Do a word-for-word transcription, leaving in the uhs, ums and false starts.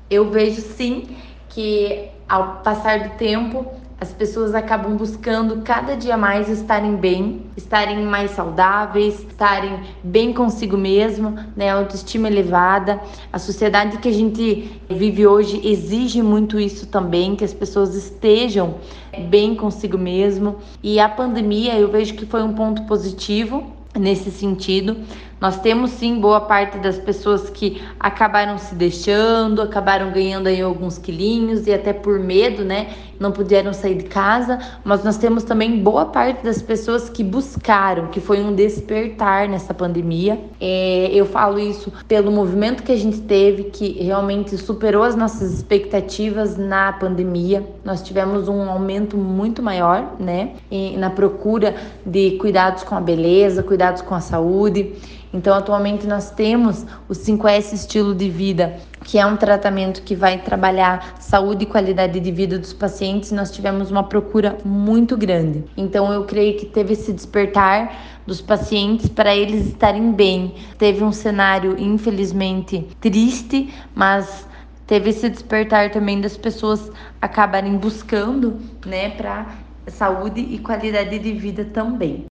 Eu vejo sim que ao passar do tempo as pessoas acabam buscando cada dia mais estarem bem, estarem mais saudáveis, estarem bem consigo mesmo, né? Autoestima elevada. A sociedade que a gente vive hoje exige muito isso também, que as pessoas estejam bem consigo mesmo. E a pandemia eu vejo que foi um ponto positivo nesse sentido. Nós temos sim boa parte das pessoas que acabaram se deixando, acabaram ganhando aí alguns quilinhos e até por medo, né, não puderam sair de casa, mas nós temos também boa parte das pessoas que buscaram, que foi um despertar nessa pandemia. É, eu falo isso pelo movimento que a gente teve, que realmente superou as nossas expectativas na pandemia. Nós tivemos um aumento muito maior, né, na procura de cuidados com a beleza, cuidados com a saúde. Então, atualmente nós temos o cinco S Estilo de Vida, que é um tratamento que vai trabalhar saúde e qualidade de vida dos pacientes. Nós tivemos uma procura muito grande. Então, eu creio que teve esse despertar dos pacientes para eles estarem bem. Teve um cenário, infelizmente, triste, mas teve esse despertar também das pessoas acabarem buscando, né, para saúde e qualidade de vida também.